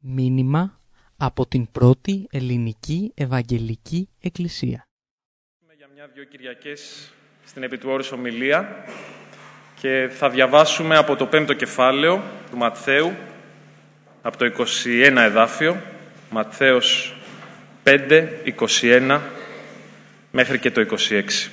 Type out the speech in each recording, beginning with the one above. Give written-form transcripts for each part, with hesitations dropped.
Μήνυμα από την πρώτη ελληνική Ευαγγελική Εκκλησία. Για μια-δυο Κυριακές στην επί του όρους ομιλία και θα διαβάσουμε από το 5ο κεφάλαιο του Ματθαίου, από το 21 εδάφιο, Ματθαίος 5, 21 μέχρι και το 26.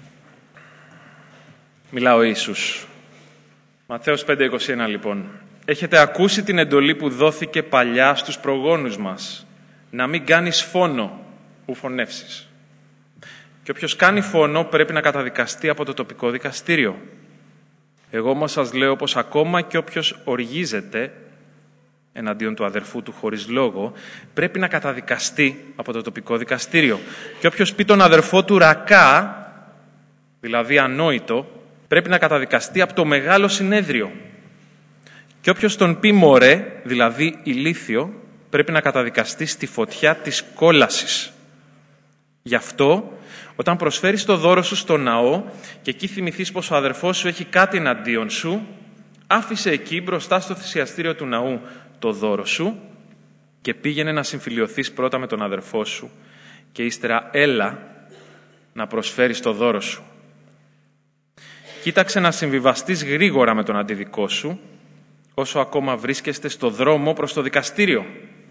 Μιλά ο Ιησούς. Ματθαίος 5, 21 λοιπόν. Έχετε ακούσει την εντολή που δόθηκε παλιά στους προγόνους μας, να μην κάνεις φόνο, ου φωνεύσεις. Και όποιος κάνει φόνο πρέπει να καταδικαστεί από το τοπικό δικαστήριο. Εγώ όμως σας λέω πως ακόμα και όποιος οργίζεται εναντίον του αδερφού του χωρίς λόγο, πρέπει να καταδικαστεί από το τοπικό δικαστήριο. Και όποιος πει τον αδερφό του ρακά, δηλαδή ανόητο, πρέπει να καταδικαστεί από το μεγάλο συνέδριο. Και όποιος τον πει μωρέ, δηλαδή ηλίθιο, πρέπει να καταδικαστεί στη φωτιά της κόλασης. Γι' αυτό, όταν προσφέρεις το δώρο σου στο ναό και εκεί θυμηθείς πως ο αδερφός σου έχει κάτι εναντίον σου, άφησε εκεί μπροστά στο θυσιαστήριο του ναού το δώρο σου και πήγαινε να συμφιλιωθείς πρώτα με τον αδερφό σου και ύστερα έλα να προσφέρεις το δώρο σου. Κοίταξε να συμβιβαστείς γρήγορα με τον αντιδικό σου, όσο ακόμα βρίσκεστε στο δρόμο προς το δικαστήριο.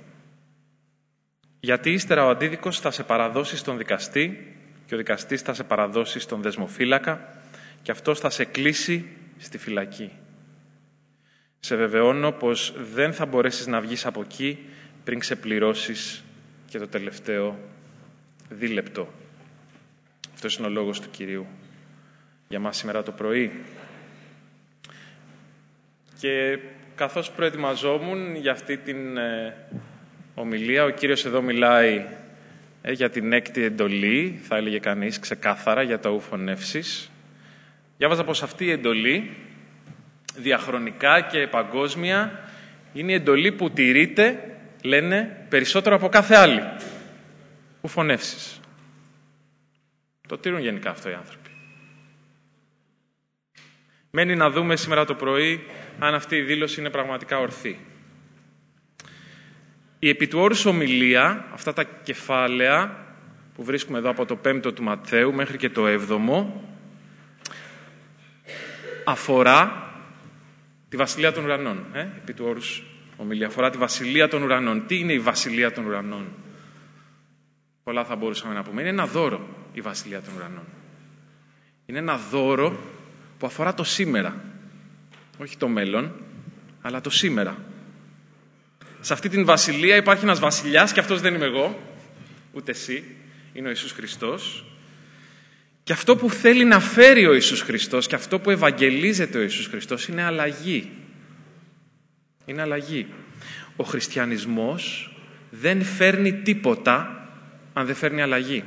Γιατί ύστερα ο αντίδικος θα σε παραδώσει στον δικαστή και ο δικαστής θα σε παραδώσει στον δεσμοφύλακα και αυτός θα σε κλείσει στη φυλακή. Σε βεβαιώνω πως δεν θα μπορέσεις να βγεις από εκεί πριν ξεπληρώσεις και το τελευταίο δίλεπτο. Αυτός είναι ο λόγος του Κυρίου για μας σήμερα το πρωί. Και καθώς προετοιμαζόμουν για αυτή την ομιλία, ο Κύριος εδώ μιλάει για την έκτη εντολή, θα έλεγε κανείς ξεκάθαρα, για τα ου φωνεύσεις. Διάβαζα πως αυτή η εντολή, διαχρονικά και παγκόσμια, είναι η εντολή που τηρείται, λένε, περισσότερο από κάθε άλλη. Ου φωνεύσεις. Το τηρούν γενικά αυτό οι άνθρωποι. Μένει να δούμε σήμερα το πρωί αν αυτή η δήλωση είναι πραγματικά ορθή. Η επί του όρους ομιλία, αυτά τα κεφάλαια που βρίσκουμε εδώ από το 5ο του Ματθαίου μέχρι και το 7ο, αφορά τη Βασιλεία των Ουρανών. Επί του όρους ομιλία αφορά τη Βασιλεία των Ουρανών. Τι είναι η Βασιλεία των Ουρανών? Πολλά θα μπορούσαμε να πούμε. Είναι ένα δώρο η Βασιλεία των Ουρανών. Είναι ένα δώρο που αφορά το σήμερα. Όχι το μέλλον, αλλά το σήμερα. Σε αυτή την βασιλεία υπάρχει ένας βασιλιάς και αυτός δεν είμαι εγώ, ούτε εσύ, είναι ο Ιησούς Χριστός. Και αυτό που θέλει να φέρει ο Ιησούς Χριστός και αυτό που ευαγγελίζεται ο Ιησούς Χριστός είναι αλλαγή. Είναι αλλαγή. Ο χριστιανισμός δεν φέρνει τίποτα αν δεν φέρνει αλλαγή.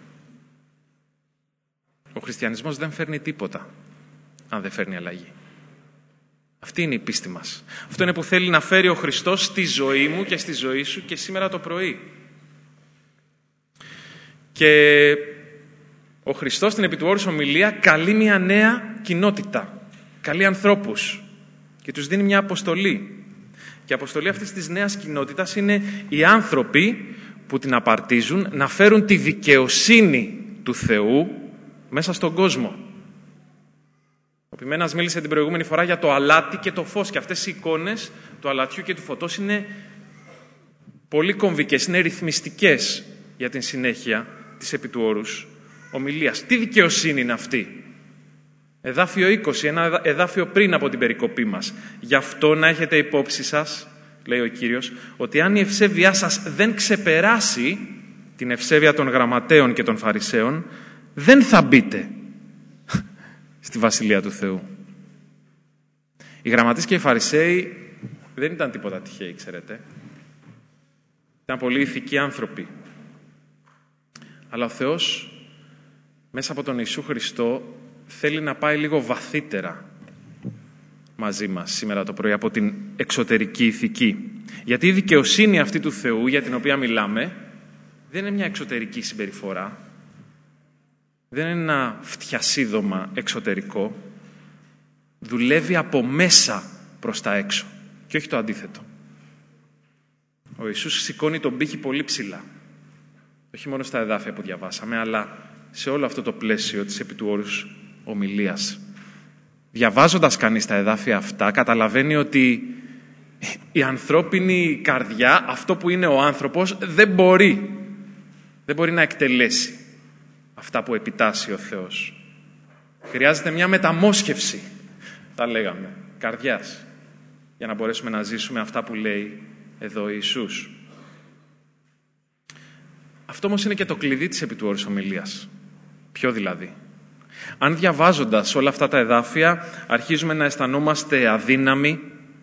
Ο χριστιανισμός δεν φέρνει τίποτα αν δεν φέρνει αλλαγή. Αυτή είναι η πίστη μας. Αυτό είναι που θέλει να φέρει ο Χριστός στη ζωή μου και στη ζωή σου και σήμερα το πρωί. Και ο Χριστός στην επί του όρους ομιλία καλεί μια νέα κοινότητα. Καλεί ανθρώπους και τους δίνει μια αποστολή. Και η αποστολή αυτής της νέας κοινότητας είναι οι άνθρωποι που την απαρτίζουν να φέρουν τη δικαιοσύνη του Θεού μέσα στον κόσμο. Ο Ποιμένας μίλησε την προηγούμενη φορά για το αλάτι και το φως και αυτές οι εικόνες του αλατιού και του φωτός είναι πολύ κομβικές, είναι ρυθμιστικές για την συνέχεια της επί του όρους ομιλίας. Τι δικαιοσύνη είναι αυτή? Εδάφιο 20, ένα εδάφιο πριν από την περικοπή μας. Γι' αυτό να έχετε υπόψη σας, λέει ο Κύριος, ότι αν η ευσέβειά σας δεν ξεπεράσει την ευσέβεια των γραμματέων και των φαρισαίων, δεν θα μπείτε στη Βασιλεία του Θεού. Οι γραμματείς και οι φαρισαίοι δεν ήταν τίποτα τυχαίοι, ξέρετε. Ήταν πολύ ηθικοί άνθρωποι. Αλλά ο Θεός, μέσα από τον Ιησού Χριστό, θέλει να πάει λίγο βαθύτερα μαζί μας σήμερα το πρωί από την εξωτερική ηθική. Γιατί η δικαιοσύνη αυτή του Θεού, για την οποία μιλάμε, δεν είναι μια εξωτερική συμπεριφορά. Δεν είναι ένα φτιασίδωμα εξωτερικό. Δουλεύει από μέσα προς τα έξω και όχι το αντίθετο. Ο Ιησούς σηκώνει τον πύχη πολύ ψηλά. Όχι μόνο στα εδάφια που διαβάσαμε, αλλά σε όλο αυτό το πλαίσιο της επί του όρους ομιλίας. Διαβάζοντας κανείς τα εδάφια αυτά, καταλαβαίνει ότι η ανθρώπινη καρδιά, αυτό που είναι ο άνθρωπος, δεν μπορεί να εκτελέσει αυτά που επιτάσσει ο Θεός. Χρειάζεται μια μεταμόσχευση, τα λέγαμε, καρδιάς, για να μπορέσουμε να ζήσουμε αυτά που λέει εδώ ο Ιησούς. Αυτό όμως είναι και το κλειδί της επί του όρους ομιλίας. Ποιο δηλαδή? Αν διαβάζοντας όλα αυτά τα εδάφια αρχίζουμε να αισθανόμαστε αδύναμοι,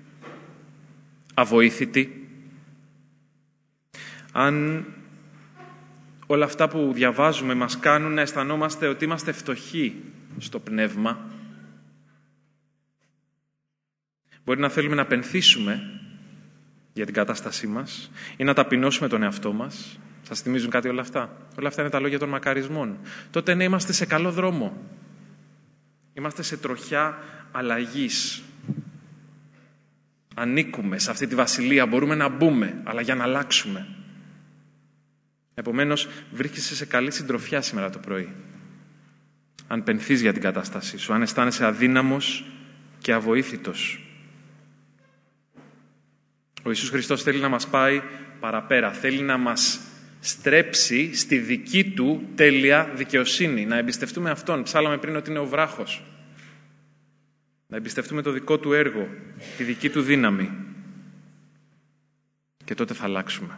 αβοήθητοι, αν όλα αυτά που διαβάζουμε μας κάνουν να αισθανόμαστε ότι είμαστε φτωχοί στο πνεύμα, μπορεί να θέλουμε να πενθήσουμε για την κατάστασή μας ή να ταπεινώσουμε τον εαυτό μας. Σας θυμίζουν κάτι όλα αυτά? Όλα αυτά είναι τα λόγια των μακαρισμών. Τότε ναι, είμαστε σε καλό δρόμο. Είμαστε σε τροχιά αλλαγής. Ανήκουμε σε αυτή τη βασιλεία, μπορούμε να μπούμε, αλλά για να αλλάξουμε. Επομένως, βρίσκεσαι σε καλή συντροφιά σήμερα το πρωί. Αν πενθείς για την κατάστασή σου, αν αισθάνεσαι αδύναμος και αβοήθητος. Ο Ιησούς Χριστός θέλει να μας πάει παραπέρα, θέλει να μας στρέψει στη δική του τέλεια δικαιοσύνη, να εμπιστευτούμε Αυτόν. Ψάλαμε πριν ότι είναι ο βράχος. Να εμπιστευτούμε το δικό του έργο, τη δική του δύναμη. Και τότε θα αλλάξουμε.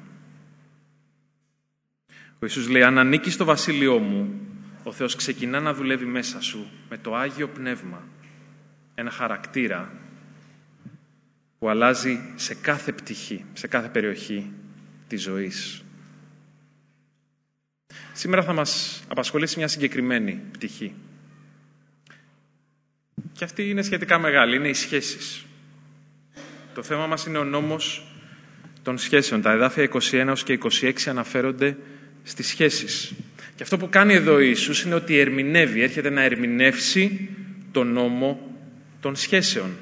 Ο Ιησούς λέει, αν ανήκεις στο βασίλειό μου, ο Θεός ξεκινά να δουλεύει μέσα σου με το Άγιο Πνεύμα. Ένα χαρακτήρα που αλλάζει σε κάθε πτυχή, σε κάθε περιοχή της ζωής. Σήμερα θα μας απασχολήσει μια συγκεκριμένη πτυχή. Και αυτή είναι σχετικά μεγάλη, είναι οι σχέσεις. Το θέμα μας είναι ο νόμος των σχέσεων. Τα εδάφια 21 και 26 αναφέρονται στις σχέσεις. Και αυτό που κάνει εδώ ο Ιησούς είναι ότι ερμηνεύει, έρχεται να ερμηνεύσει τον νόμο των σχέσεων.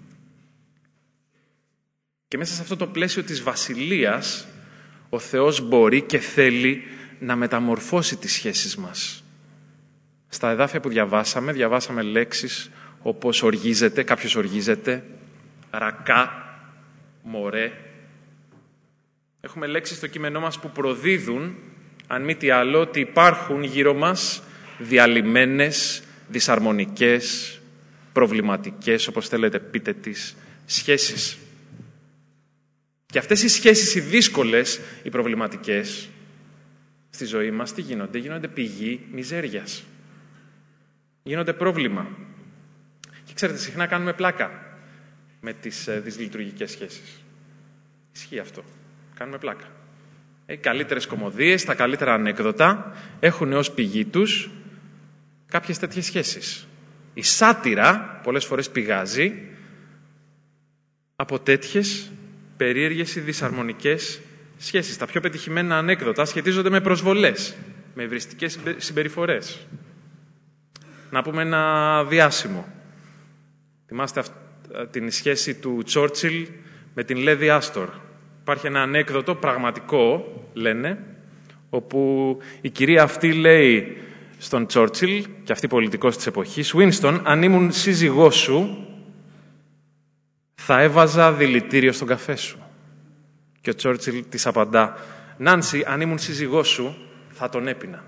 Και μέσα σε αυτό το πλαίσιο της βασιλείας, ο Θεός μπορεί και θέλει να μεταμορφώσει τις σχέσεις μας. Στα εδάφια που διαβάσαμε λέξεις όπως οργίζεται, κάποιος οργίζεται, ρακά, μωρέ. Έχουμε λέξεις στο κείμενό μας που προδίδουν, αν μη τι άλλο, ότι υπάρχουν γύρω μας διαλυμένες, δυσαρμονικές, προβληματικές, όπως θέλετε πείτε τις, σχέσεις. Και αυτές οι σχέσεις, οι δύσκολες, οι προβληματικές, στη ζωή μας τι γίνονται? Γίνονται πηγή μιζέριας. Γίνονται πρόβλημα. Και ξέρετε, συχνά κάνουμε πλάκα με τις δυσλειτουργικές σχέσεις. Ισχύει αυτό. Κάνουμε πλάκα. Οι καλύτερες κωμωδίες, τα καλύτερα ανέκδοτα έχουν ως πηγή τους κάποιες τέτοιες σχέσεις. Η σάτυρα πολλές φορές πηγάζει από τέτοιες περίεργες ή δυσαρμονικές σχέσεις. Τα πιο πετυχημένα ανέκδοτα σχετίζονται με προσβολές, με ευριστικές συμπεριφορές. Να πούμε ένα διάσημο. Θυμάστε την σχέση του Τσόρτσιλ με την Λέδη Άστορ. Υπάρχει ένα ανέκδοτο πραγματικό, λένε, όπου η κυρία αυτή λέει στον Τσόρτσιλ, και αυτή πολιτικός της εποχής, «Winston, αν ήμουν σύζυγός σου, θα έβαζα δηλητήριο στον καφέ σου». Και ο Τσόρτσιλ της απαντά, «Νάνση, αν ήμουν σύζυγός σου, θα τον έπινα».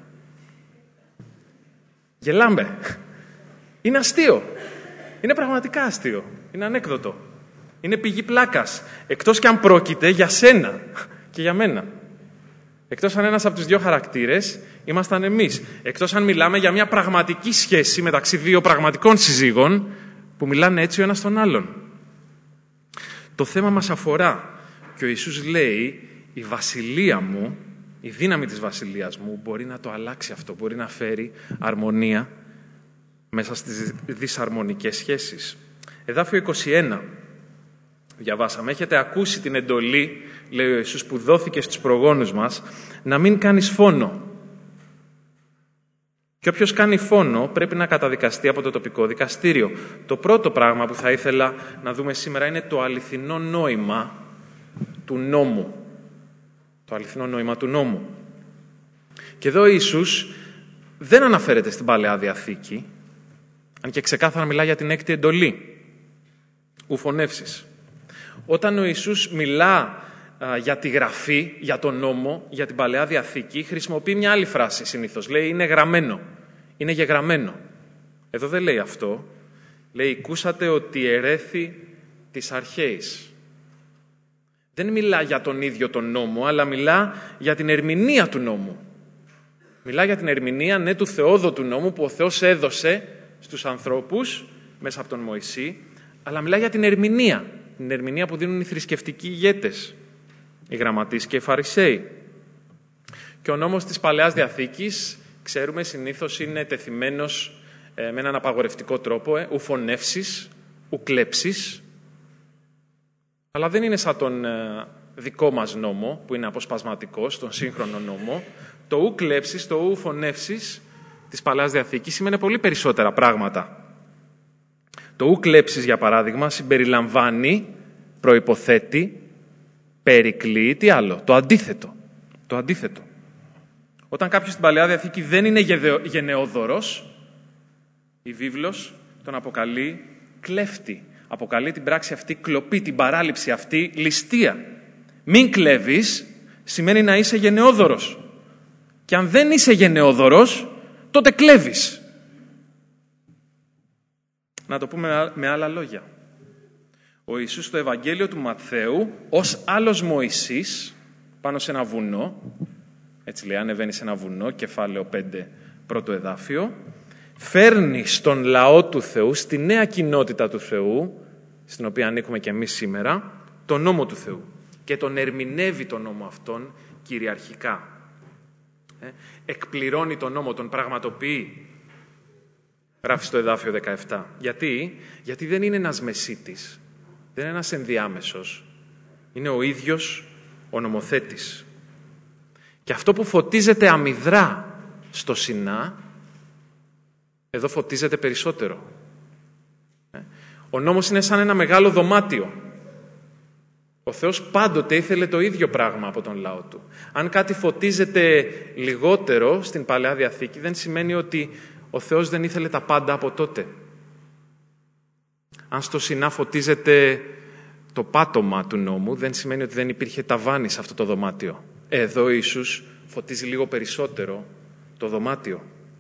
Γελάμε. Είναι αστείο. Είναι πραγματικά αστείο. Είναι ανέκδοτο. Είναι πηγή πλάκας. Εκτός κι αν πρόκειται για σένα και για μένα. Εκτός αν ένας από τους δύο χαρακτήρες ήμασταν εμείς. Εκτός αν μιλάμε για μια πραγματική σχέση μεταξύ δύο πραγματικών συζύγων που μιλάνε έτσι ο ένας τον άλλον. Το θέμα μας αφορά. Και ο Ιησούς λέει, η βασιλεία μου, η δύναμη της βασιλείας μου μπορεί να το αλλάξει αυτό, μπορεί να φέρει αρμονία μέσα στις δυσαρμονικές σχέσεις. Εδάφιο 21, διαβάσαμε, έχετε ακούσει την εντολή, λέει ο Ιησούς, που δόθηκε στους προγόνους μας, να μην κάνεις φόνο. Και όποιος κάνει φόνο πρέπει να καταδικαστεί από το τοπικό δικαστήριο. Το πρώτο πράγμα που θα ήθελα να δούμε σήμερα είναι το αληθινό νόημα του νόμου Το αληθινό νόημα του νόμου. Και εδώ Ιησούς δεν αναφέρεται στην Παλαιά Διαθήκη, αν και ξεκάθαρα μιλά για την έκτη εντολή. Ου φωνεύσεις. Όταν ο Ιησούς μιλά για τη Γραφή, για τον νόμο, για την Παλαιά Διαθήκη, χρησιμοποιεί μια άλλη φράση συνήθως. Λέει είναι γραμμένο, είναι γεγραμμένο. Εδώ δεν λέει αυτό. Λέει «Οικούσατε ότι ερέθη της αρχαίης». Δεν μιλά για τον ίδιο τον νόμο, αλλά μιλά για την ερμηνεία του νόμου. Μιλά για την ερμηνεία, ναι, του θεόδοτου νόμου που ο Θεός έδωσε στους ανθρώπους μέσα από τον Μωυσή, αλλά μιλά για την ερμηνεία που δίνουν οι θρησκευτικοί ηγέτες, οι γραμματείς και οι Φαρισαίοι. Και ο νόμος της Παλαιάς Διαθήκης, ξέρουμε, συνήθως είναι τεθειμένος με έναν απαγορευτικό τρόπο, ου φωνεύσεις, ου κλέψεις, αλλά δεν είναι σαν τον δικό μας νόμο, που είναι αποσπασματικός, τον σύγχρονο νόμο. Το ου κλέψεις, το ου φωνεύσεις της Παλαιάς Διαθήκης σημαίνει πολύ περισσότερα πράγματα. Το ου κλέψεις, για παράδειγμα, συμπεριλαμβάνει, προϋποθέτει, περικλεί, τι άλλο, το αντίθετο. Το αντίθετο. Όταν κάποιος στην Παλαιά Διαθήκη δεν είναι γενναιόδωρος, η βίβλος τον αποκαλεί κλέφτη. Αποκαλεί την πράξη αυτή κλοπή, την παράληψη αυτή ληστεία. Μην κλέβεις σημαίνει να είσαι γενναιόδωρος. Και αν δεν είσαι γενναιόδωρος, τότε κλέβεις. Να το πούμε με άλλα λόγια. Ο Ιησούς στο Ευαγγέλιο του Ματθαίου, ως άλλος Μωυσής, πάνω σε ένα βουνό, έτσι λέει, ανεβαίνει σε ένα βουνό, κεφάλαιο 5, πρώτο εδάφιο, φέρνει στον λαό του Θεού, στη νέα κοινότητα του Θεού, στην οποία ανήκουμε και εμείς σήμερα, τον νόμο του Θεού. Και τον ερμηνεύει τον νόμο αυτόν κυριαρχικά. Εκπληρώνει τον νόμο, τον πραγματοποιεί. Γράφει στο εδάφιο 17. Γιατί δεν είναι ένας μεσίτης, δεν είναι ένας ενδιάμεσος. Είναι ο ίδιος ο νομοθέτης. Και αυτό που φωτίζεται αμυδρά στο Σινά, εδώ φωτίζεται περισσότερο. Ο νόμος είναι σαν ένα μεγάλο δωμάτιο. Ο Θεός πάντοτε ήθελε το ίδιο πράγμα από τον λαό του. Αν κάτι φωτίζεται λιγότερο στην Παλαιά Διαθήκη, δεν σημαίνει ότι ο Θεός δεν ήθελε τα πάντα από τότε. Αν στο Σινά φωτίζεται το πάτωμα του νόμου, δεν σημαίνει ότι δεν υπήρχε ταβάνι σε αυτό το δωμάτιο. Εδώ ο Ιησούς φωτίζει λίγο περισσότερο το δωμάτιο.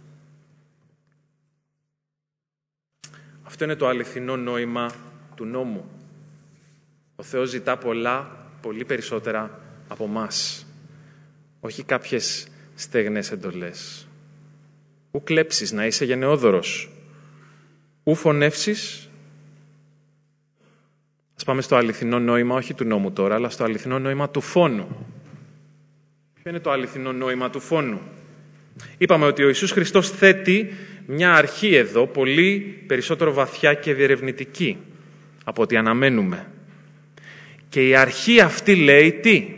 Αυτό είναι το αληθινό νόημα του νόμου. Ο Θεός ζητά πολλά, πολύ περισσότερα από μας. Όχι κάποιες στεγνές εντολές. Ου κλέψεις, να είσαι γενναιόδωρος. Ου φωνεύσεις. Ας πάμε στο αληθινό νόημα, όχι του νόμου τώρα, αλλά στο αληθινό νόημα του φόνου. Ποιο είναι το αληθινό νόημα του φόνου? Είπαμε ότι ο Ιησούς Χριστός θέτει μια αρχή εδώ, πολύ περισσότερο βαθιά και διερευνητική από ό,τι αναμένουμε. Και η αρχή αυτή λέει τι?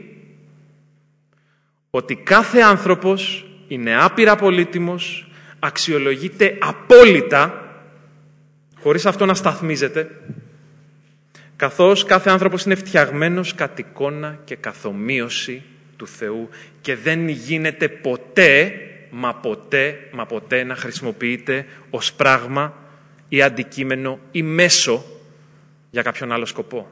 Ότι κάθε άνθρωπος είναι άπειρα πολύτιμος, αξιολογείται απόλυτα, χωρίς αυτό να σταθμίζεται, καθώς κάθε άνθρωπος είναι φτιαγμένος κατ' εικόνα και καθομοίωση του Θεού και δεν γίνεται ποτέ, μα ποτέ να χρησιμοποιείται ως πράγμα ή αντικείμενο ή μέσο για κάποιον άλλο σκοπό.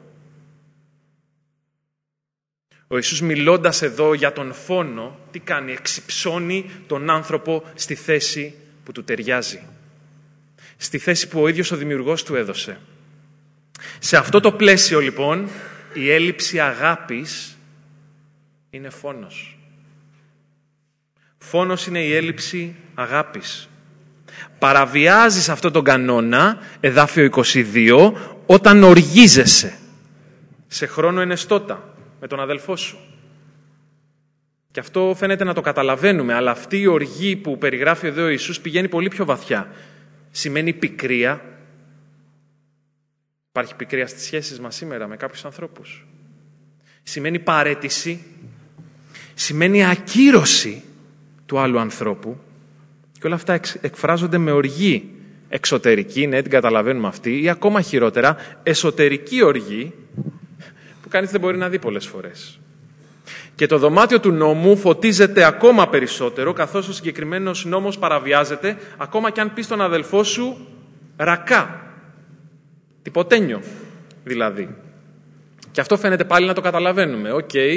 Ο Ιησούς, μιλώντας εδώ για τον φόνο, τι κάνει? Εξυψώνει τον άνθρωπο στη θέση που του ταιριάζει. Στη θέση που ο ίδιος ο δημιουργός του έδωσε. Σε αυτό το πλαίσιο λοιπόν η έλλειψη αγάπης είναι φόνος. Φόνος είναι η έλλειψη αγάπης. Παραβιάζεις αυτόν τον κανόνα, εδάφιο 22, όταν οργίζεσαι σε χρόνο ενεστώτα με τον αδελφό σου. Και αυτό φαίνεται να το καταλαβαίνουμε, αλλά αυτή η οργή που περιγράφει εδώ ο Ιησούς πηγαίνει πολύ πιο βαθιά. Σημαίνει πικρία. Υπάρχει πικρία στις σχέσεις μας σήμερα με κάποιους ανθρώπους. Σημαίνει παραίτηση. Σημαίνει ακύρωση του άλλου ανθρώπου. Και όλα αυτά εκφράζονται με οργή εξωτερική, ναι, την καταλαβαίνουμε αυτή, ή ακόμα χειρότερα, εσωτερική οργή, που κανείς δεν μπορεί να δει πολλές φορές. Και το δωμάτιο του νόμου φωτίζεται ακόμα περισσότερο, καθώς ο συγκεκριμένος νόμος παραβιάζεται, ακόμα και αν πεις στον αδελφό σου ρακά, τυποτένιο δηλαδή. Και αυτό φαίνεται πάλι να το καταλαβαίνουμε.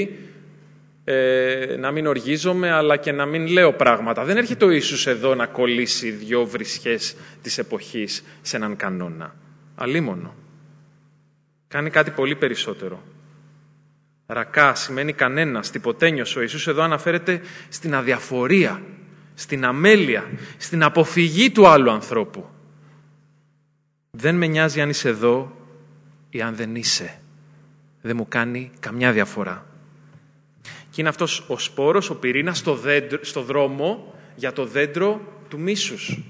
Να μην οργίζομαι, αλλά και να μην λέω πράγματα. Δεν έρχεται ο Ιησούς εδώ να κολλήσει δυο βρισχές της εποχής σε έναν κανόνα. Αλίμονο. Κάνει κάτι πολύ περισσότερο. Ρακά σημαίνει κανένας, τυποτένιος. Ο Ιησούς εδώ αναφέρεται στην αδιαφορία, στην αμέλεια, στην αποφυγή του άλλου ανθρώπου. Δεν με νοιάζει αν είσαι εδώ ή αν δεν είσαι. Δεν μου κάνει καμιά διαφορά. Και είναι αυτός ο σπόρος, ο πυρήνας στο δρόμο για το δέντρο του μίσους.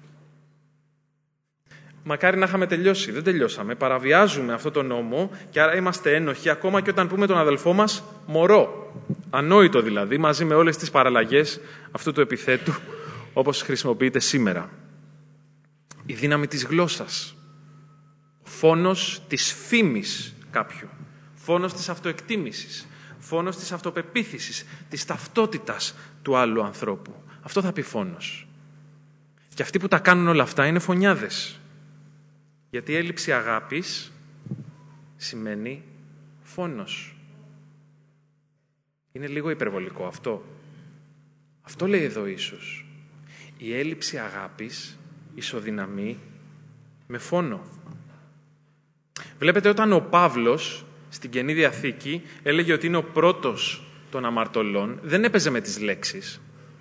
Μακάρι να είχαμε τελειώσει. Δεν τελειώσαμε. Παραβιάζουμε αυτό το νόμο και άρα είμαστε ένοχοι ακόμα και όταν πούμε τον αδελφό μας μωρό. Ανόητο δηλαδή, μαζί με όλες τις παραλλαγές αυτού του επιθέτου όπως χρησιμοποιείται σήμερα. Η δύναμη της γλώσσας. Ο φόνος της φήμης κάποιου. Φόνος της αυτοεκτίμησης. Φόνος της αυτοπεποίθησης, της ταυτότητας του άλλου ανθρώπου. Αυτό θα πει φόνος. Και αυτοί που τα κάνουν όλα αυτά είναι φωνιάδες. Γιατί η έλλειψη αγάπης σημαίνει φόνος. Είναι λίγο υπερβολικό αυτό. Αυτό λέει εδώ Ιησούς. Η έλλειψη αγάπης ισοδυναμεί με φόνο. Βλέπετε όταν ο Παύλος στην Καινή Διαθήκη έλεγε ότι είναι ο πρώτος των αμαρτωλών, δεν έπαιζε με τις λέξεις.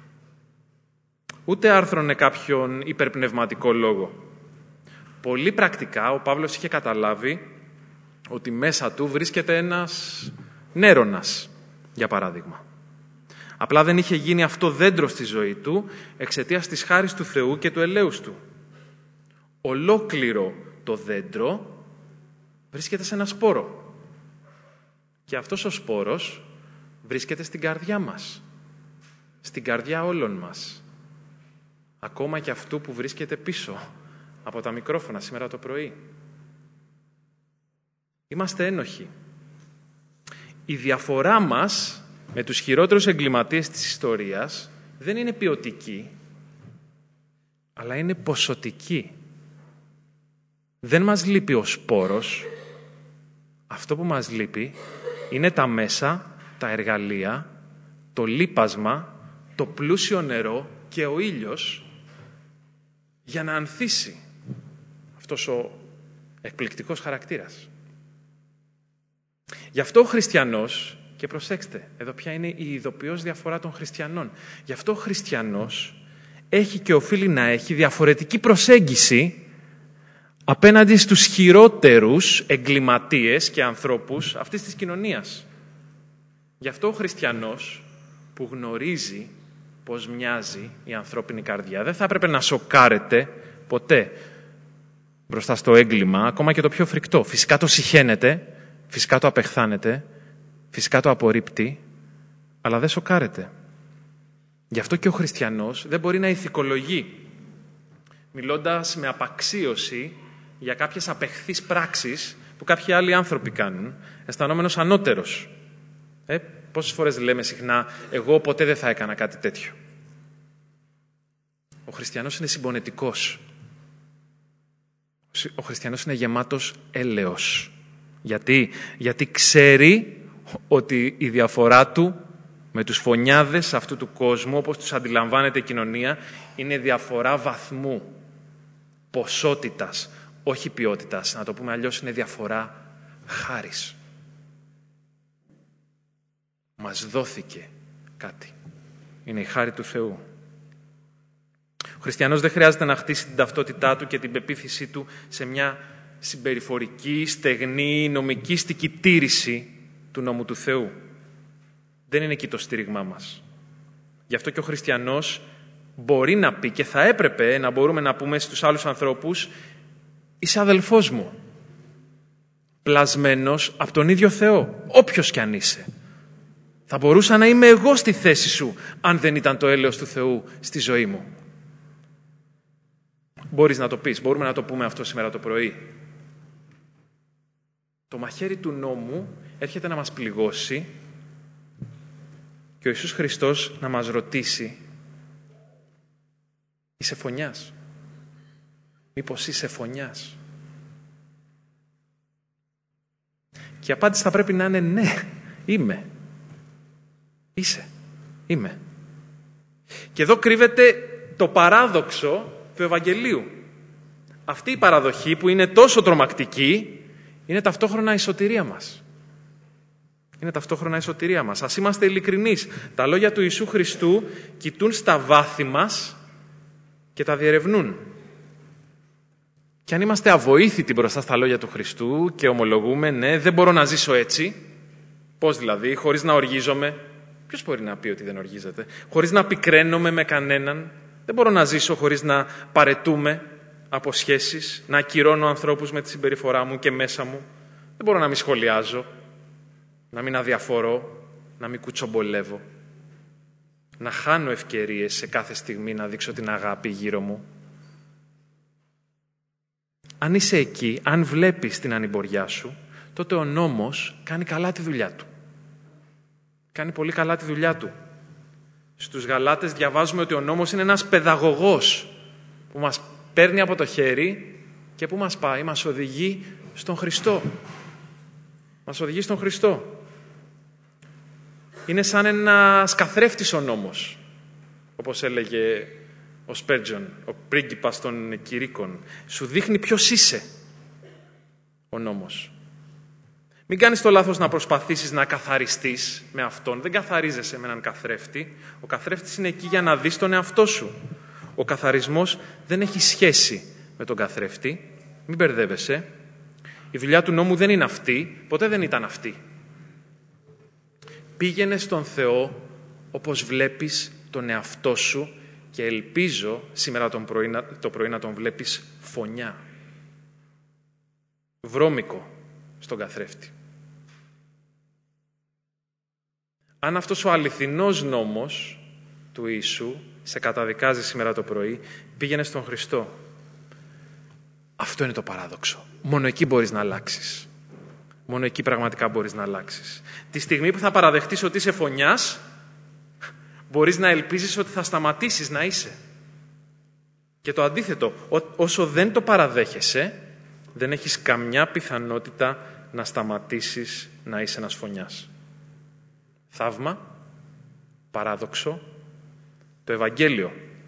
Ούτε άρθρωνε κάποιον υπερπνευματικό λόγο. Πολύ πρακτικά ο Παύλος είχε καταλάβει ότι μέσα του βρίσκεται ένας νέρονας, για παράδειγμα. Απλά δεν είχε γίνει αυτό δέντρο στη ζωή του εξαιτίας της χάρης του Θεού και του ελέους του. Ολόκληρο το δέντρο βρίσκεται σε ένα σπόρο. Και αυτός ο σπόρος βρίσκεται στην καρδιά μας. Στην καρδιά όλων μας. Ακόμα και αυτού που βρίσκεται πίσω από τα μικρόφωνα σήμερα το πρωί. Είμαστε ένοχοι. Η διαφορά μας με τους χειρότερους εγκληματίες της ιστορίας δεν είναι ποιοτική, αλλά είναι ποσοτική. Δεν μας λείπει ο σπόρος. Αυτό που μας λείπει είναι τα μέσα, τα εργαλεία, το λίπασμα, το πλούσιο νερό και ο ήλιος για να ανθίσει αυτός ο εκπληκτικός χαρακτήρας. Γι' αυτό ο χριστιανός, και προσέξτε, εδώ ποια είναι η ειδοποιώς διαφορά των χριστιανών. Γι' αυτό ο χριστιανός έχει και οφείλει να έχει διαφορετική προσέγγιση απέναντι στους χειρότερους εγκληματίες και ανθρώπους αυτής της κοινωνίας. Γι' αυτό ο χριστιανός που γνωρίζει πώς μοιάζει η ανθρώπινη καρδιά δεν θα έπρεπε να σοκάρεται ποτέ μπροστά στο έγκλημα, ακόμα και το πιο φρικτό. Φυσικά το συχαίνεται, φυσικά το απεχθάνεται, φυσικά το απορρίπτει, αλλά δεν σοκάρεται. Γι' αυτό και ο χριστιανός δεν μπορεί να ηθικολογεί, μιλώντας με απαξίωση για κάποιες απεχθείς πράξεις που κάποιοι άλλοι άνθρωποι κάνουν, αισθανόμενος ανώτερος. Πόσες φορές λέμε συχνά, εγώ ποτέ δεν θα έκανα κάτι τέτοιο. Ο χριστιανός είναι συμπονετικός. Ο χριστιανός είναι γεμάτος έλεος. Γιατί ξέρει ότι η διαφορά του με τους φωνιάδες αυτού του κόσμου, όπως τους αντιλαμβάνεται η κοινωνία, είναι διαφορά βαθμού, ποσότητας, όχι ποιότητας. Να το πούμε αλλιώς, είναι διαφορά χάρις. Μας δόθηκε κάτι. Είναι η χάρη του Θεού. Ο χριστιανός δεν χρειάζεται να χτίσει την ταυτότητά του και την πεποίθησή του σε μια συμπεριφορική, στεγνή, νομικήστικη τήρηση του νόμου του Θεού. Δεν είναι εκεί το στήριγμά μας. Γι' αυτό και ο χριστιανός μπορεί να πει και θα έπρεπε να μπορούμε να πούμε στους άλλους ανθρώπους, είσαι αδελφός μου, πλασμένος από τον ίδιο Θεό, όποιος κι αν είσαι. Θα μπορούσα να είμαι εγώ στη θέση σου, αν δεν ήταν το έλεος του Θεού στη ζωή μου. Μπορείς να το πεις, μπορούμε να το πούμε αυτό σήμερα το πρωί. Το μαχαίρι του νόμου έρχεται να μας πληγώσει και ο Ιησούς Χριστός να μας ρωτήσει, είσαι φωνιάς? Μήπως είσαι φωνιάς? Και η απάντηση θα πρέπει να είναι ναι, είμαι. Είσαι, είμαι. Και εδώ κρύβεται το παράδοξο του Ευαγγελίου. Αυτή η παραδοχή που είναι τόσο τρομακτική είναι ταυτόχρονα η σωτηρία μας. Είναι ταυτόχρονα η σωτηρία μας. Ας είμαστε ειλικρινείς. Τα λόγια του Ιησού Χριστού κοιτούν στα βάθη μας και τα διερευνούν. Και αν είμαστε αβοήθητοι μπροστά στα λόγια του Χριστού και ομολογούμε, ναι, δεν μπορώ να ζήσω έτσι. Πώς δηλαδή, χωρίς να οργίζομαι? Ποιος μπορεί να πει ότι δεν οργίζεται? Χωρίς να πικραίνομαι με κανέναν. Δεν μπορώ να ζήσω χωρίς να παρετούμε από σχέσεις, να ακυρώνω ανθρώπους με τη συμπεριφορά μου και μέσα μου. Δεν μπορώ να μην σχολιάζω, να μην αδιαφορώ, να μην κουτσομπολεύω, να χάνω ευκαιρίες σε κάθε στιγμή να δείξω την αγάπη γύρω μου. Αν είσαι εκεί, αν βλέπεις την ανημποριά σου, τότε ο νόμος κάνει καλά τη δουλειά του. Κάνει πολύ καλά τη δουλειά του. Στους Γαλάτες διαβάζουμε ότι ο νόμος είναι ένας παιδαγωγός που μας παίρνει από το χέρι και που μας πάει, μας οδηγεί στον Χριστό. Μας οδηγεί στον Χριστό. Είναι σαν ένας καθρέφτης ο νόμος, όπως έλεγε ο Σπέρτζον, ο πρίγκιπας των Κηρύκων. Σου δείχνει ποιος είσαι ο νόμος. Μην κάνεις το λάθος να προσπαθήσεις να καθαριστείς με αυτόν. Δεν καθαρίζεσαι με έναν καθρέφτη. Ο καθρέφτης είναι εκεί για να δεις τον εαυτό σου. Ο καθαρισμός δεν έχει σχέση με τον καθρέφτη. Μην μπερδεύεσαι. Η δουλειά του νόμου δεν είναι αυτή. Ποτέ δεν ήταν αυτή. Πήγαινε στον Θεό όπως βλέπεις τον εαυτό σου και ελπίζω σήμερα το πρωί να τον βλέπεις φωνιά. Βρώμικο στον καθρέφτη. Αν αυτός ο αληθινός νόμος του Ιησού σε καταδικάζει σήμερα το πρωί, πήγαινε στον Χριστό. Αυτό είναι το παράδοξο. Μόνο εκεί μπορείς να αλλάξεις. Μόνο εκεί πραγματικά μπορείς να αλλάξεις. Τη στιγμή που θα παραδεχτείς ότι είσαι φωνιάς, μπορείς να ελπίζεις ότι θα σταματήσεις να είσαι. Και το αντίθετο, όσο δεν το παραδέχεσαι, δεν έχεις καμιά πιθανότητα να σταματήσεις να είσαι ένας φωνιάς. Θαύμα, παράδοξο, το Ευαγγέλιο.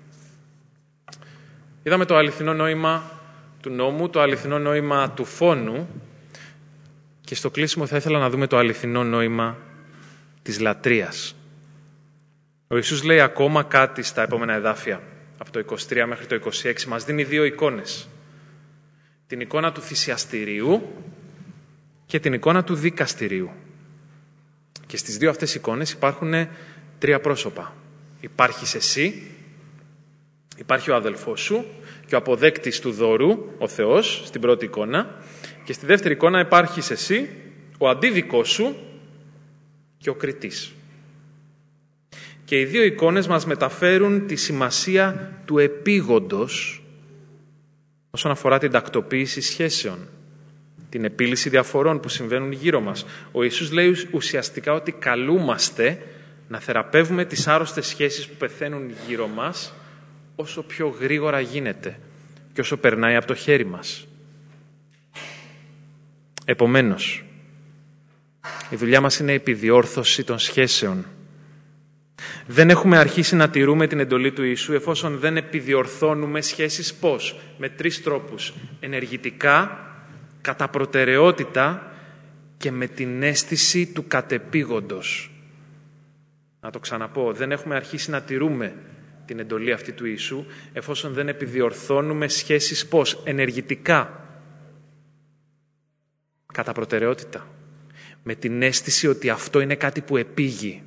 Είδαμε το αληθινό νόημα του νόμου, το αληθινό νόημα του φόνου και στο κλείσιμο θα ήθελα να δούμε το αληθινό νόημα της λατρείας. Ο Ιησούς λέει ακόμα κάτι στα επόμενα εδάφια, από το 23 μέχρι το 26, μας δίνει δύο εικόνες. Την εικόνα του θυσιαστηρίου και την εικόνα του δικαστηρίου. Και στις δύο αυτές εικόνες υπάρχουν τρία πρόσωπα. Υπάρχεις εσύ, υπάρχει ο αδελφός σου και ο αποδέκτης του δώρου, ο Θεός, στην πρώτη εικόνα. Και στη δεύτερη εικόνα υπάρχεις εσύ, ο αντίδικός σου και ο κριτής. Και οι δύο εικόνες μας μεταφέρουν τη σημασία του επίγοντος όσον αφορά την τακτοποίηση σχέσεων, την επίλυση διαφορών που συμβαίνουν γύρω μας. Ο Ιησούς λέει ουσιαστικά ότι καλούμαστε να θεραπεύουμε τις άρρωστες σχέσεις που πεθαίνουν γύρω μας όσο πιο γρήγορα γίνεται και όσο περνάει από το χέρι μας. Επομένως, η δουλειά μας είναι η επιδιόρθωση των σχέσεων. Δεν έχουμε αρχίσει να τηρούμε την εντολή του Ιησού εφόσον δεν επιδιορθώνουμε σχέσεις πώς? Με τρεις τρόπους. Ενεργητικά, κατά προτεραιότητα και με την αίσθηση του κατεπήγοντος. Να το ξαναπώ, δεν έχουμε αρχίσει να τηρούμε την εντολή αυτή του Ιησού εφόσον δεν επιδιορθώνουμε σχέσεις πώς? Ενεργητικά, κατά προτεραιότητα, με την αίσθηση ότι αυτό είναι κάτι που επήγει.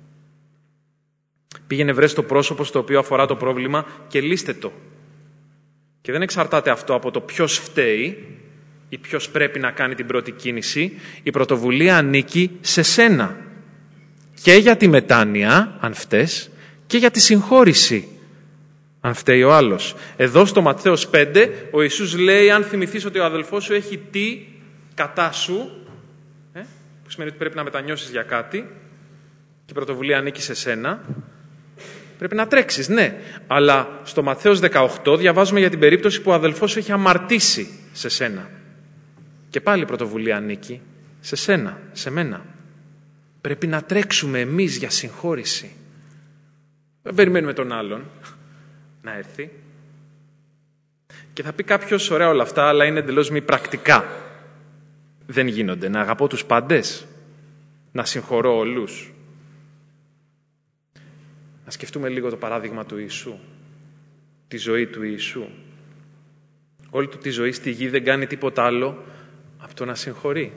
Πήγαινε βρες το πρόσωπο στο οποίο αφορά το πρόβλημα και λύστε το. Και δεν εξαρτάται αυτό από το ποιος φταίει ή ποιος πρέπει να κάνει την πρώτη κίνηση. Η πρωτοβουλία ανήκει σε σένα. Και για τη μετάνοια, αν φταίς, και για τη συγχώρηση, αν φταίει ο άλλος. Εδώ στο Ματθαίος 5, ο Ιησούς λέει, αν θυμηθείς ότι ο αδελφός σου έχει τι κατά σου, που σημαίνει ότι πρέπει να μετανιώσεις για κάτι, και η πρωτοβουλία ανήκει σε σένα, πρέπει να τρέξεις, ναι. Αλλά στο Ματθαίος 18 διαβάζουμε για την περίπτωση που ο αδελφός σου έχει αμαρτήσει σε σένα. Και πάλι η πρωτοβουλία ανήκει σε σένα, σε μένα. Πρέπει να τρέξουμε εμείς για συγχώρηση. Δεν περιμένουμε τον άλλον να έρθει. Και θα πει κάποιος, ωραία όλα αυτά, αλλά είναι εντελώς μη πρακτικά. Δεν γίνονται. Να αγαπώ τους πάντες, να συγχωρώ όλους. Να σκεφτούμε λίγο το παράδειγμα του Ιησού, τη ζωή του Ιησού. Όλη του τη ζωή στη γη δεν κάνει τίποτα άλλο από το να συγχωρεί.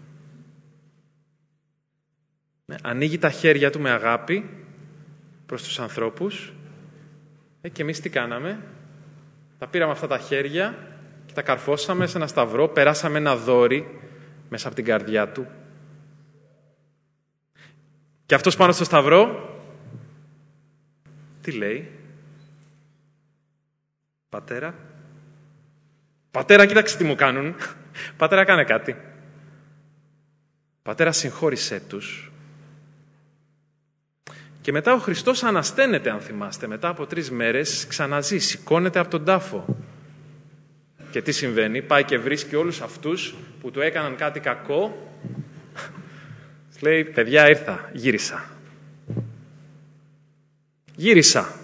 Ανοίγει τα χέρια του με αγάπη προς τους ανθρώπους και εμείς τι κάναμε? Τα πήραμε αυτά τα χέρια και τα καρφώσαμε σε ένα σταυρό, περάσαμε ένα δόρυ μέσα από την καρδιά του. Και αυτός πάνω στο σταυρό τι λέει? Πατέρα, κοίταξε τι μου κάνουν. Πατέρα, κάνε κάτι. Πατέρα, συγχώρησέ τους. Και μετά ο Χριστός ανασταίνεται, αν θυμάστε. Μετά από 3 μέρες ξαναζεί, σηκώνεται από τον τάφο. Και τι συμβαίνει? Πάει και βρίσκει όλους αυτούς που του έκαναν κάτι κακό. Λέει, παιδιά, ήρθα, γύρισα.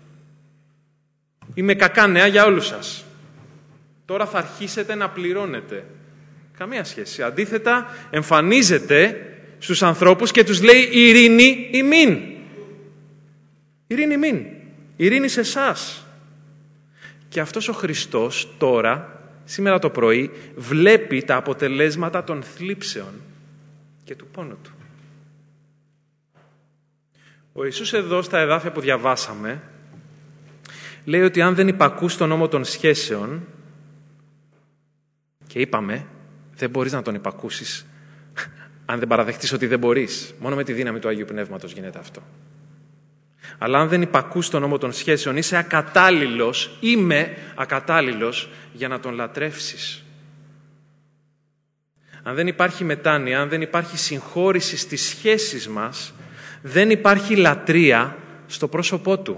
Είμαι κακά νέα για όλους σας. Τώρα θα αρχίσετε να πληρώνετε. Καμία σχέση. Αντίθετα, εμφανίζεται στους ανθρώπους και τους λέει ειρήνη ημίν. Ειρήνη ημίν. Ειρήνη σε εσάς. Και αυτός ο Χριστός τώρα, σήμερα το πρωί, βλέπει τα αποτελέσματα των θλίψεων και του πόνου του. Ο Ιησούς εδώ στα εδάφια που διαβάσαμε λέει ότι αν δεν υπακούς τον νόμο των σχέσεων, και είπαμε δεν μπορείς να τον υπακούσεις αν δεν παραδεχτείς ότι δεν μπορείς. Μόνο με τη δύναμη του Αγίου Πνεύματος γίνεται αυτό. Αλλά αν δεν υπακούς τον νόμο των σχέσεων, είσαι ακατάλληλος, είμαι ακατάλληλος για να τον λατρεύσεις. Αν δεν υπάρχει μετάνοια, αν δεν υπάρχει συγχώρηση στις σχέσεις μας, δεν υπάρχει λατρεία στο πρόσωπό του.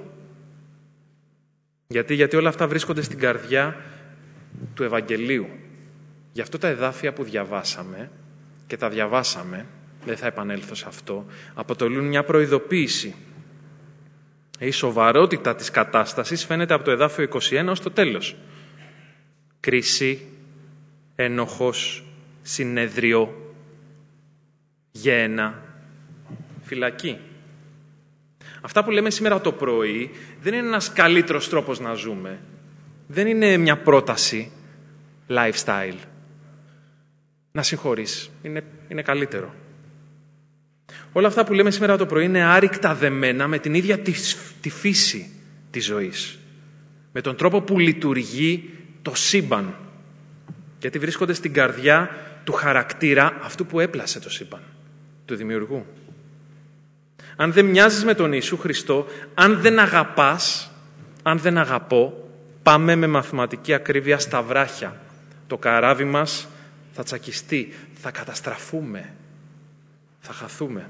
Γιατί όλα αυτά βρίσκονται στην καρδιά του Ευαγγελίου. Γι' αυτό τα εδάφια που διαβάσαμε και τα διαβάσαμε, δεν θα επανέλθω σε αυτό, αποτελούν μια προειδοποίηση. Η σοβαρότητα της κατάστασης φαίνεται από το εδάφιο 21 ως το τέλος. Κρίση, ένοχος, συνέδριο, γέννα, φυλακή. Αυτά που λέμε σήμερα το πρωί δεν είναι ένας καλύτερος τρόπος να ζούμε. Δεν είναι μια πρόταση lifestyle. Να συγχωρείς. Είναι καλύτερο. Όλα αυτά που λέμε σήμερα το πρωί είναι άρρηκτα δεμένα με την ίδια τη φύση της ζωής. Με τον τρόπο που λειτουργεί το σύμπαν. Γιατί βρίσκονται στην καρδιά του χαρακτήρα αυτού που έπλασε το σύμπαν. Του δημιουργού. Αν δεν μοιάζεις με τον Ιησού Χριστό, αν δεν αγαπάς, αν δεν αγαπώ, πάμε με μαθηματική ακρίβεια στα βράχια. Το καράβι μας θα τσακιστεί, θα καταστραφούμε, θα χαθούμε.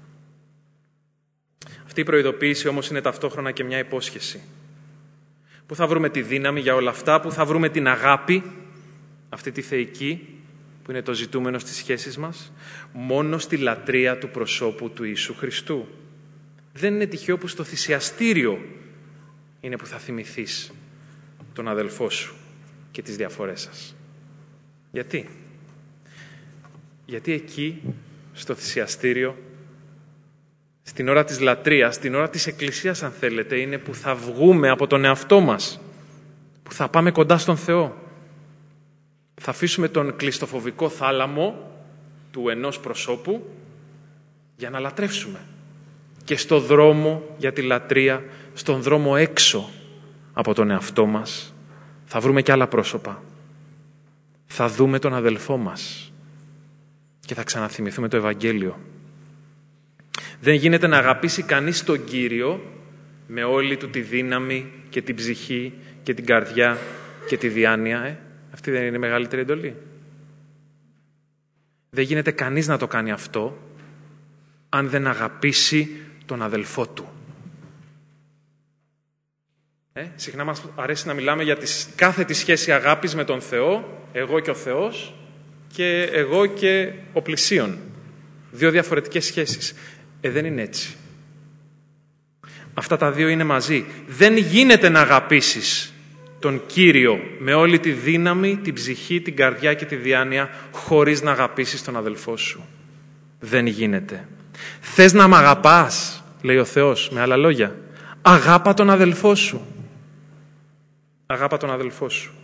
Αυτή η προειδοποίηση όμως είναι ταυτόχρονα και μια υπόσχεση. Πού θα βρούμε τη δύναμη για όλα αυτά, πού θα βρούμε την αγάπη, αυτή τη θεϊκή, που είναι το ζητούμενο στις σχέσεις μας? Μόνο στη λατρεία του προσώπου του Ιησού Χριστού. Δεν είναι τυχαίο που στο θυσιαστήριο είναι που θα θυμηθείς τον αδελφό σου και τις διαφορές σας. Γιατί εκεί, στο θυσιαστήριο, στην ώρα της λατρείας, στην ώρα της εκκλησίας αν θέλετε, είναι που θα βγούμε από τον εαυτό μας, που θα πάμε κοντά στον Θεό. Θα αφήσουμε τον κλειστοφοβικό θάλαμο του ενός προσώπου για να λατρεύσουμε. Και στο δρόμο για τη λατρεία, στον δρόμο έξω από τον εαυτό μας, θα βρούμε και άλλα πρόσωπα. Θα δούμε τον αδελφό μας και θα ξαναθυμηθούμε το Ευαγγέλιο. Δεν γίνεται να αγαπήσει κανείς τον Κύριο με όλη του τη δύναμη και την ψυχή και την καρδιά και τη διάνοια. Αυτή δεν είναι η μεγαλύτερη εντολή? Δεν γίνεται κανείς να το κάνει αυτό αν δεν αγαπήσει τον αδελφό του. Συχνά μας αρέσει να μιλάμε για κάθε τη σχέση αγάπης με τον Θεό, εγώ και ο Θεός, και εγώ και ο πλησίον. Δύο διαφορετικές σχέσεις. Δεν είναι έτσι. Αυτά τα δύο είναι μαζί. Δεν γίνεται να αγαπήσεις τον Κύριο με όλη τη δύναμη, την ψυχή, την καρδιά και τη διάνοια χωρίς να αγαπήσεις τον αδελφό σου. Δεν γίνεται. Θες να μ' αγαπάς, λέει ο Θεός, με άλλα λόγια. Αγάπα τον αδελφό σου. Αγάπα τον αδελφό σου.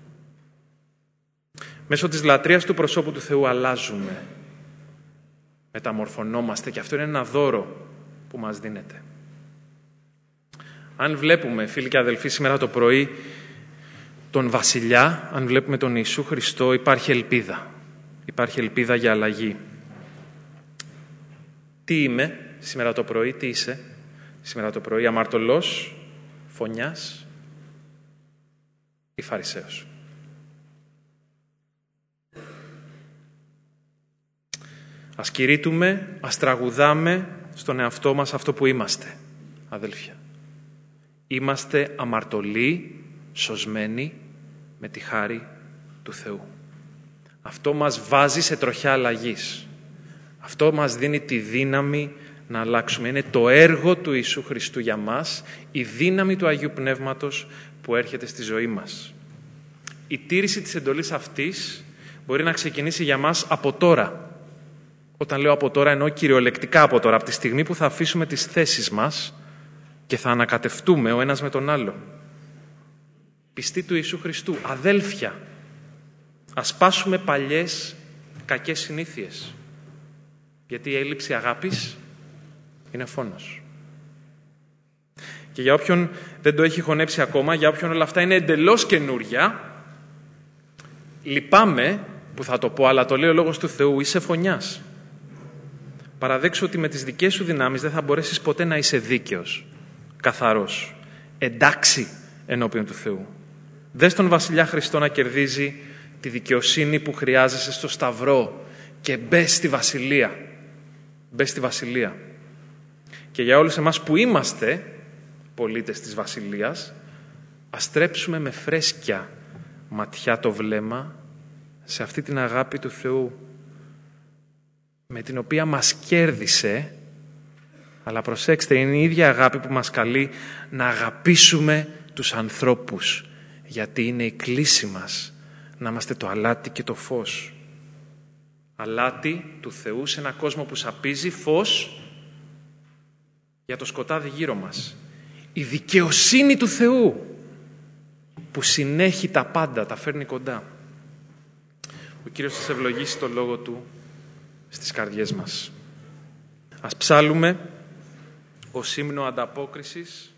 Μέσω της λατρείας του προσώπου του Θεού αλλάζουμε. Μεταμορφωνόμαστε και αυτό είναι ένα δώρο που μας δίνεται. Αν βλέπουμε, φίλοι και αδελφοί, σήμερα το πρωί τον Βασιλιά, αν βλέπουμε τον Ιησού Χριστό, υπάρχει ελπίδα. Υπάρχει ελπίδα για αλλαγή. Τι είμαι σήμερα το πρωί, τι είσαι σήμερα το πρωί, αμαρτωλός, φωνιάς ή Φαρισαίος? Ας κηρύττουμε, ας τραγουδάμε στον εαυτό μας αυτό που είμαστε, αδέλφια. Είμαστε αμαρτωλοί, σωσμένοι με τη χάρη του Θεού. Αυτό μας βάζει σε τροχιά αλλαγής. Αυτό μας δίνει τη δύναμη να αλλάξουμε. Είναι το έργο του Ιησού Χριστού για μας, η δύναμη του Αγίου Πνεύματος που έρχεται στη ζωή μας. Η τήρηση της εντολής αυτής μπορεί να ξεκινήσει για μας από τώρα. Όταν λέω από τώρα, εννοώ κυριολεκτικά από τώρα, από τη στιγμή που θα αφήσουμε τις θέσεις μας και θα ανακατευτούμε ο ένας με τον άλλο. Πιστοί του Ιησού Χριστού, αδέλφια, ας πάσουμε παλιές κακές συνήθειες. Γιατί η έλλειψη αγάπης είναι φόνος. Και για όποιον δεν το έχει χωνέψει ακόμα, για όποιον όλα αυτά είναι εντελώς καινούρια, λυπάμαι που θα το πω, αλλά το λέει ο Λόγος του Θεού, είσαι φωνιάς. Παραδέξου ότι με τις δικές σου δυνάμεις δεν θα μπορέσεις ποτέ να είσαι δίκαιος, καθαρός, εντάξει ενώπιον του Θεού. Δες τον Βασιλιά Χριστό να κερδίζει τη δικαιοσύνη που χρειάζεσαι στο Σταυρό και μπες στη Βασιλεία. Μπες στη Βασιλεία. Και για όλους εμάς που είμαστε πολίτες της Βασιλείας, ας στρέψουμε με φρέσκια ματιά το βλέμμα σε αυτή την αγάπη του Θεού, με την οποία μας κέρδισε, αλλά προσέξτε, είναι η ίδια αγάπη που μας καλεί να αγαπήσουμε τους ανθρώπους, γιατί είναι η κλίση μας να είμαστε το αλάτι και το φως. Αλάτι του Θεού σε ένα κόσμο που σαπίζει, φως για το σκοτάδι γύρω μας. Η δικαιοσύνη του Θεού που συνέχει τα πάντα, τα φέρνει κοντά. Ο Κύριος θα ευλογήσει το λόγο Του στις καρδιές μας. Ας ψάλουμε ως ύμνο ανταπόκρισης